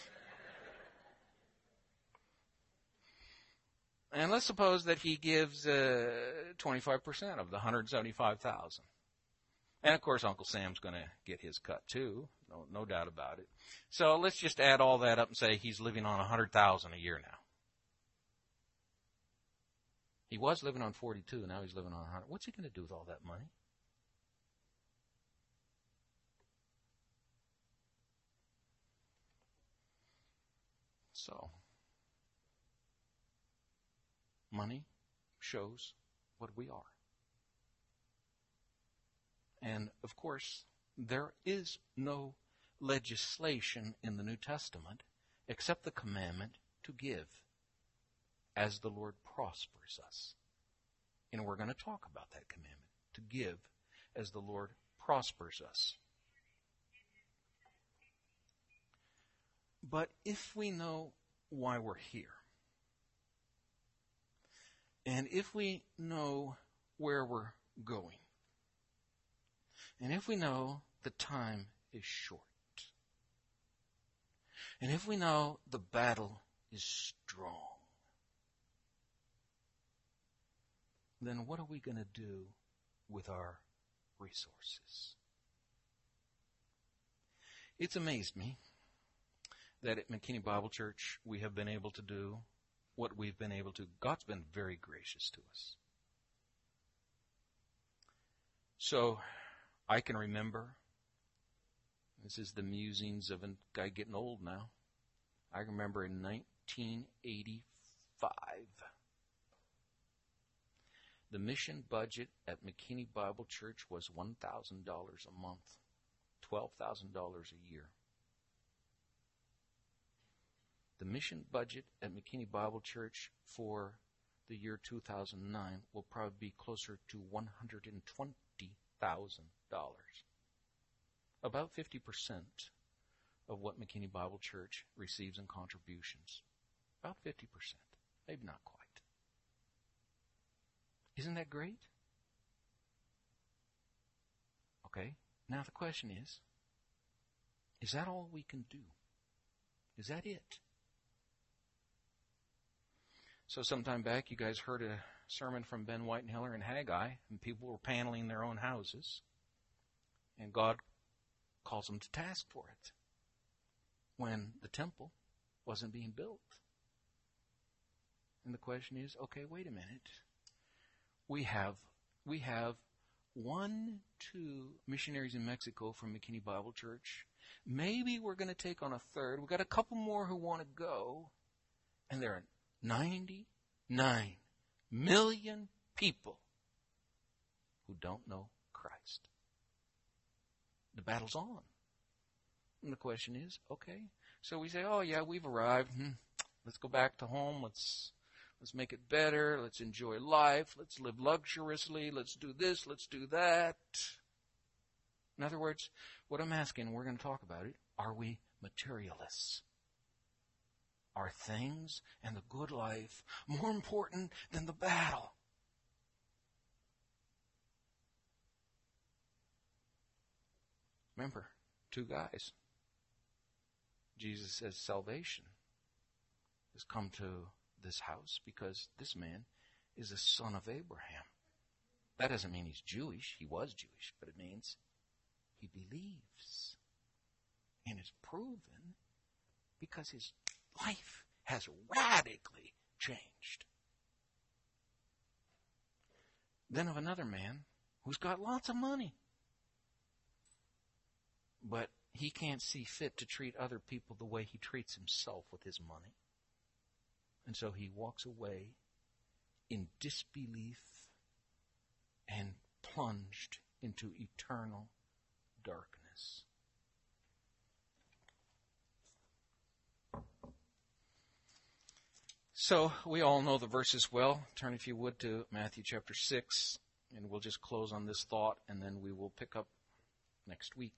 And let's suppose that he gives 25% of the $175,000. And of course, Uncle Sam's going to get his cut too, no doubt about it. So let's just add all that up and say he's living on $100,000 a year now. He was living on 42, now he's living on 100. What's he going to do with all that money? So, money shows what we are. And, of course, there is no legislation in the New Testament except the commandment to give as the Lord prospers us. And we're going to talk about that commandment. to give as the Lord prospers us. But if we know why we're here, and if we know where we're going, and if we know the time is short, and if we know the battle is strong, then what are we going to do with our resources? It's amazed me that at McKinney Bible Church we have been able to do what we've been able to. God's been very gracious to us. So I can remember, this is the musings of a guy getting old now. I remember in 1985, the mission budget at McKinney Bible Church was $1,000 a month, $12,000 a year. The mission budget at McKinney Bible Church for the year 2009 will probably be closer to $120,000. About 50% of what McKinney Bible Church receives in contributions. About 50%. Maybe not quite. Isn't that great? Okay. Now the question is that all we can do? Is that it? So sometime back, you guys heard a sermon from Ben Whiteheller in Haggai, and people were paneling their own houses, and God calls them to task for it when the temple wasn't being built. And the question is, okay, wait a minute. We have 2 missionaries in Mexico from McKinney Bible Church. Maybe we're going to take on a third. We've got a couple more who want to go, and there are 99 million people who don't know Christ. The battle's on. And the question is, okay, so we say, oh yeah, we've arrived. Let's go back to home. Let's make it better. Let's enjoy life. Let's live luxuriously. Let's do this. Let's do that. In other words, what I'm asking, we're going to talk about it, are we materialists? Are things and the good life more important than the battle? Remember, 2 guys. Jesus says salvation has come to this house because this man is a son of Abraham. That doesn't mean he's Jewish. He was Jewish, but it means he believes. And it's proven because his life has radically changed. Then of another man who's got lots of money, but he can't see fit to treat other people the way he treats himself with his money. And so he walks away in disbelief and plunged into eternal darkness. So we all know the verses well. Turn, if you would, to Matthew chapter 6, and we'll just close on this thought, and then we will pick up next week.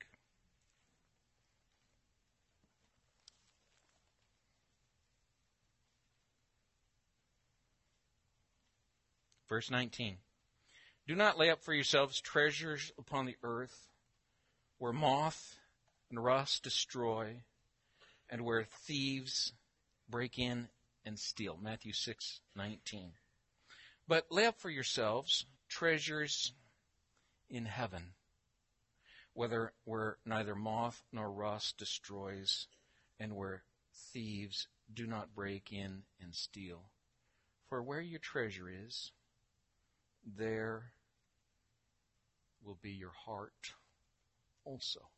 Verse 19. Do not lay up for yourselves treasures upon the earth, where moth and rust destroy, and where thieves break in and steal. Matthew 6:19. But lay up for yourselves treasures in heaven, where neither moth nor rust destroys, and where thieves do not break in and steal. For where your treasure is, there will be your heart also.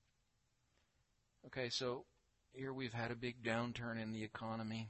Okay, so here we've had a big downturn in the economy.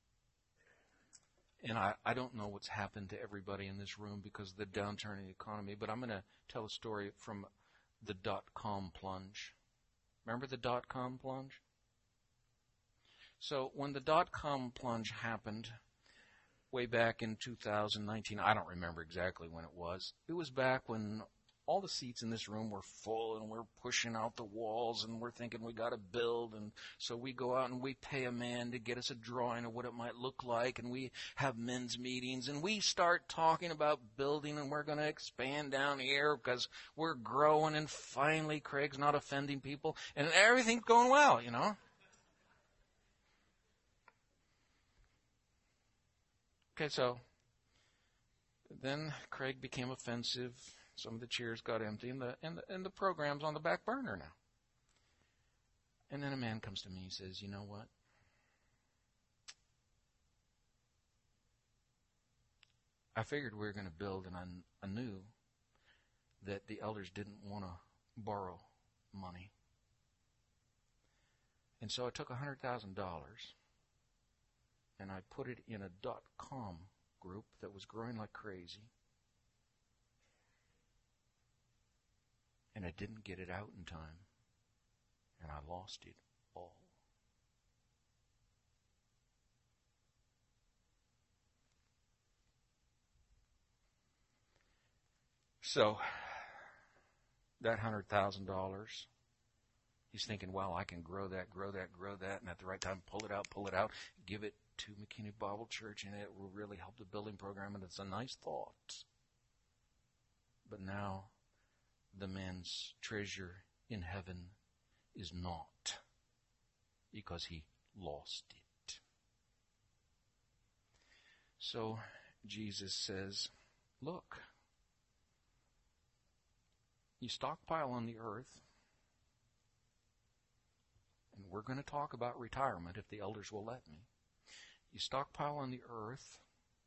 And I don't know what's happened to everybody in this room because of the downturn in the economy, but I'm going to tell a story from the dot-com plunge. Remember the dot-com plunge? So when the dot-com plunge happened, way back in 2019. I don't remember exactly when it was. It was back when all the seats in this room were full and we're pushing out the walls and we're thinking we got to build. And so we go out and we pay a man to get us a drawing of what it might look like. And we have men's meetings and we start talking about building and we're going to expand down here because we're growing. And finally, Craig's not offending people and everything's going well, you know. Okay, so then Craig became offensive. Some of the chairs got empty, and the program's on the back burner now. And then a man comes to me and says, you know what? I figured we were going to build, and I knew that the elders didn't want to borrow money. And so I took $100,000, and I put it in a .com group that was growing like crazy. And I didn't get it out in time. And I lost it all. So, that $100,000, he's thinking, well, I can grow that, and at the right time pull it out, give it to McKinney Bible Church, and it will really help the building program, and it's a nice thought. But now, the man's treasure in heaven is not, because he lost it. So Jesus says, look, you stockpile on the earth, and we're going to talk about retirement if the elders will let me. You stockpile on the earth,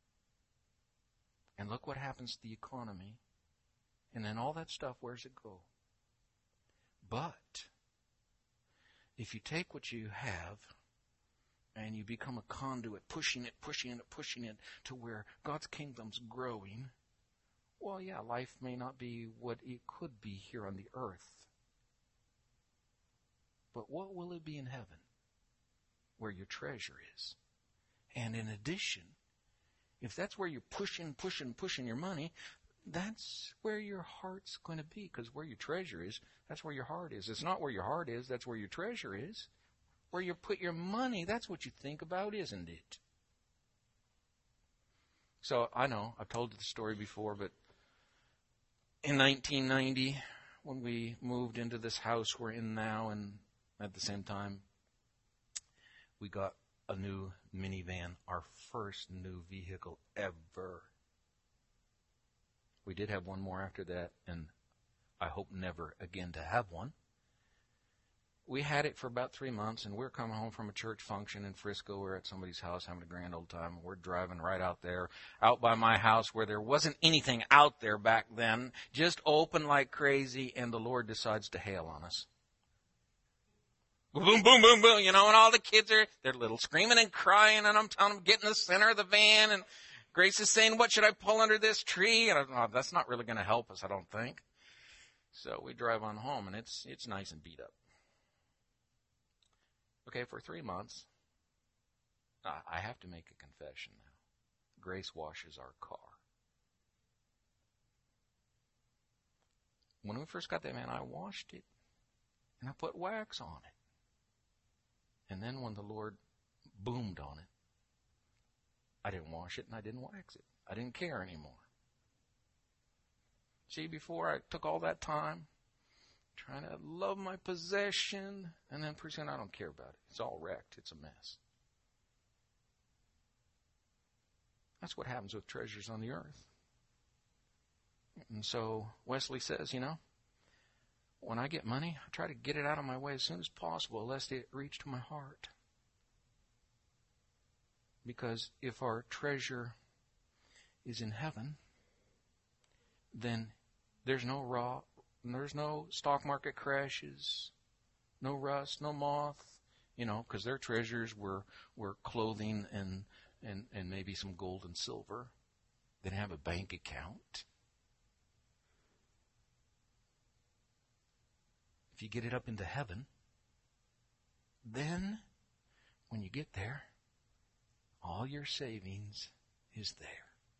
and look what happens to the economy. And then all that stuff, where's it go? But if you take what you have and you become a conduit, pushing it to where God's kingdom's growing, well, yeah, life may not be what it could be here on the earth. But what will it be in heaven? Where your treasure is. And in addition, if that's where you're pushing your money, that's where your heart's going to be, because where your treasure is, that's where your heart is. It's not where your heart is, that's where your treasure is. Where you put your money, that's what you think about, isn't it? So, I know, I've told the story before, but in 1990, when we moved into this house we're in now, and at the same time, we got a new minivan, our first new vehicle ever. We did have one more after that, and I hope never again to have one. We had it for about 3 months, and we were coming home from a church function in Frisco. We were at somebody's house having a grand old time. We're driving right out there, out by my house where there wasn't anything out there back then, just open like crazy, and the Lord decides to hail on us. Boom, boom, boom, boom, and all the kids they're little screaming and crying, and I'm telling them, get in the center of the van, and Grace is saying, what should I pull under this tree? And that's not really going to help us, I don't think. So we drive on home, and it's nice and beat up. Okay, for 3 months, I have to make a confession now. Grace washes our car. When we first got that van, I washed it, and I put wax on it. And then when the Lord boomed on it, I didn't wash it and I didn't wax it. I didn't care anymore. See, before I took all that time trying to love my possession, and then pretty soon I don't care about it. It's all wrecked. It's a mess. That's what happens with treasures on the earth. And so Wesley says, when I get money, I try to get it out of my way as soon as possible, lest it reach to my heart. Because if our treasure is in heaven, then there's no stock market crashes, no rust, no moth, because their treasures were clothing and maybe some gold and silver. They didn't have a bank account. If you get it up into heaven, then when you get there, all your savings is there.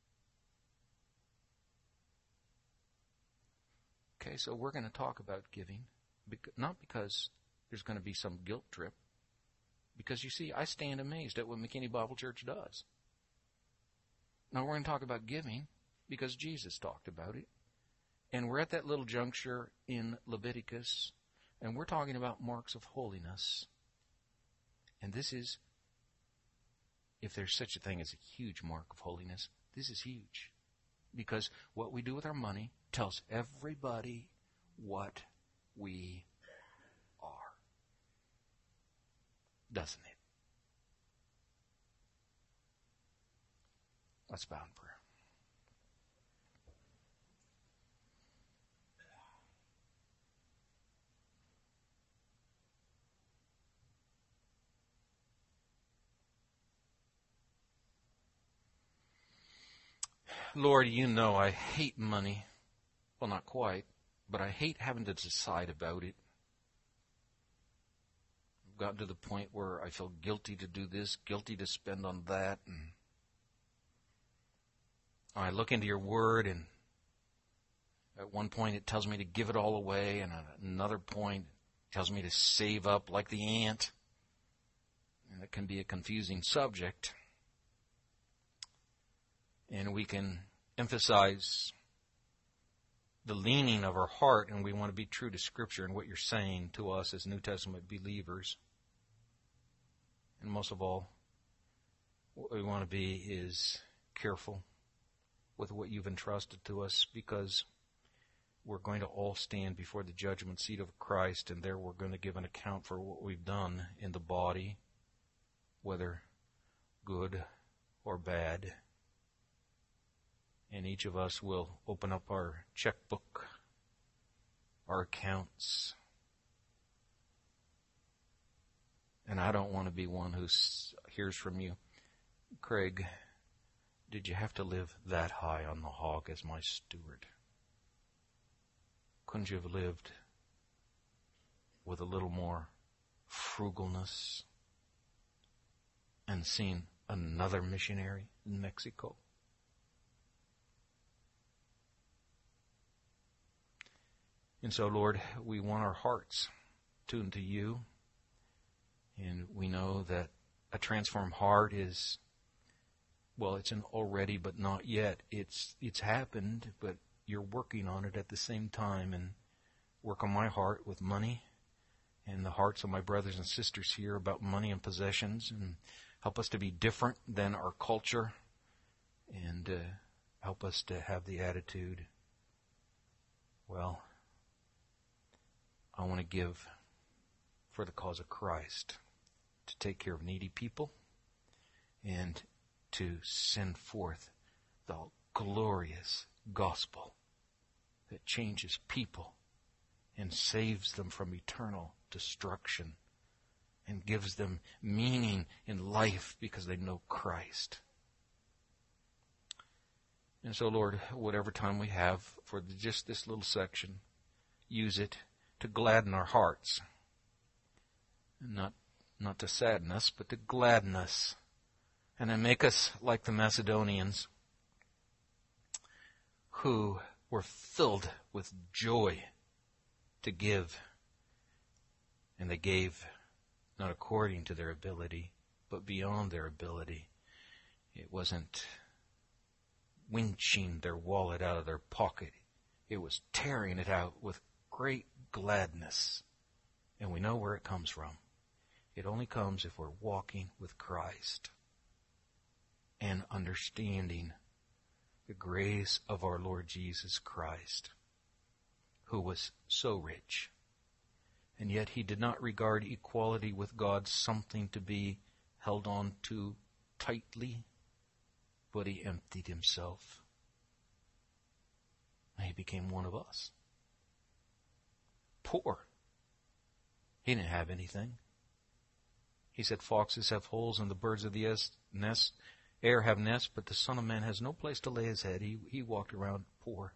Okay, so we're going to talk about giving, not because there's going to be some guilt trip, because you see, I stand amazed at what McKinney Bible Church does. Now we're going to talk about giving because Jesus talked about it. And we're at that little juncture in Leviticus, and we're talking about marks of holiness. And this is, if there's such a thing as a huge mark of holiness, this is huge. Because what we do with our money tells everybody what we are. Doesn't it? Let's bow in prayer. Lord, you know I hate money. Well, not quite, but I hate having to decide about it. I've gotten to the point where I feel guilty to do this, guilty to spend on that. And I look into your word, and at one point it tells me to give it all away, and at another point it tells me to save up like the ant. And it can be a confusing subject. And we can emphasize the leaning of our heart, and we want to be true to Scripture and what you're saying to us as New Testament believers. And most of all, what we want to be is careful with what you've entrusted to us, because we're going to all stand before the judgment seat of Christ, and there we're going to give an account for what we've done in the body, whether good or bad. And each of us will open up our checkbook, our accounts. And I don't want to be one who hears from you, Craig, did you have to live that high on the hog as my steward? Couldn't you have lived with a little more frugalness and seen another missionary in Mexico? And so, Lord, we want our hearts tuned to you. And we know that a transformed heart is, well, it's an already but not yet. It's happened, but you're working on it at the same time. And work on my heart with money and the hearts of my brothers and sisters here about money and possessions. And help us to be different than our culture. And help us to have the attitude, well, I want to give for the cause of Christ, to take care of needy people, and to send forth the glorious gospel that changes people and saves them from eternal destruction and gives them meaning in life because they know Christ. And so, Lord, whatever time we have for just this little section, use it to gladden our hearts. Not to sadden us, but to gladden us. And then make us like the Macedonians who were filled with joy to give. And they gave not according to their ability, but beyond their ability. It wasn't winching their wallet out of their pocket. It was tearing it out with great gladness. And we know where it comes from. It only comes if we're walking with Christ and understanding the grace of our Lord Jesus Christ, who was so rich. And yet he did not regard equality with God something to be held on to tightly, but he emptied himself. And he became one of us. Poor. He didn't have anything. He said, foxes have holes and the birds of the air have nests, but the Son of Man has no place to lay his head. He walked around poor.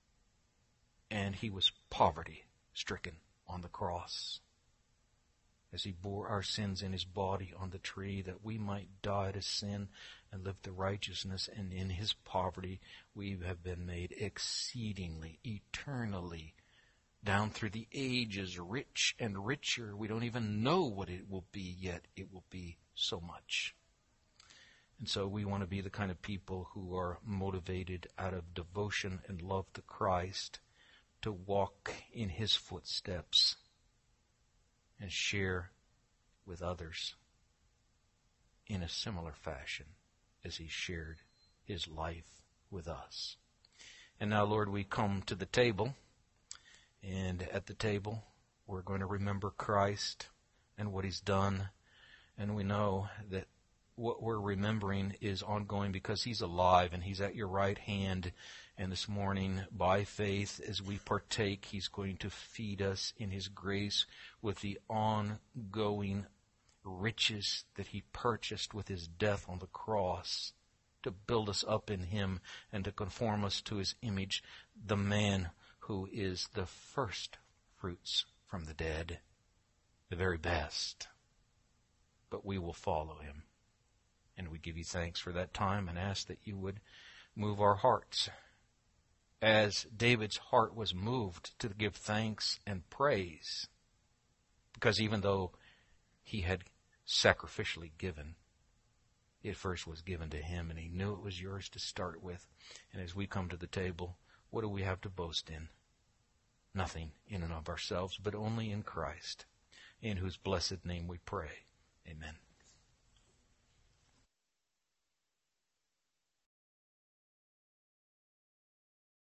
And he was poverty-stricken on the cross. as he bore our sins in his body on the tree, that we might die to sin and live to righteousness. And in his poverty we have been made exceedingly, eternally, down through the ages, rich and richer. We don't even know what it will be, yet it will be so much. And so we want to be the kind of people who are motivated out of devotion and love to Christ to walk in his footsteps and share with others in a similar fashion as he shared his life with us. And now, Lord, we come to the table, and at the table we're going to remember Christ and what he's done, and we know that what we're remembering is ongoing because he's alive and he's at your right hand. And this morning, by faith, as we partake, he's going to feed us in his grace with the ongoing riches that he purchased with his death on the cross to build us up in him and to conform us to his image, the man who is the first fruits from the dead, the very best. But we will follow him. And we give you thanks for that time and ask that you would move our hearts as David's heart was moved to give thanks and praise. Because even though he had sacrificially given, it first was given to him and he knew it was yours to start with. And as we come to the table, what do we have to boast in? Nothing in and of ourselves, but only in Christ, in whose blessed name we pray. Amen.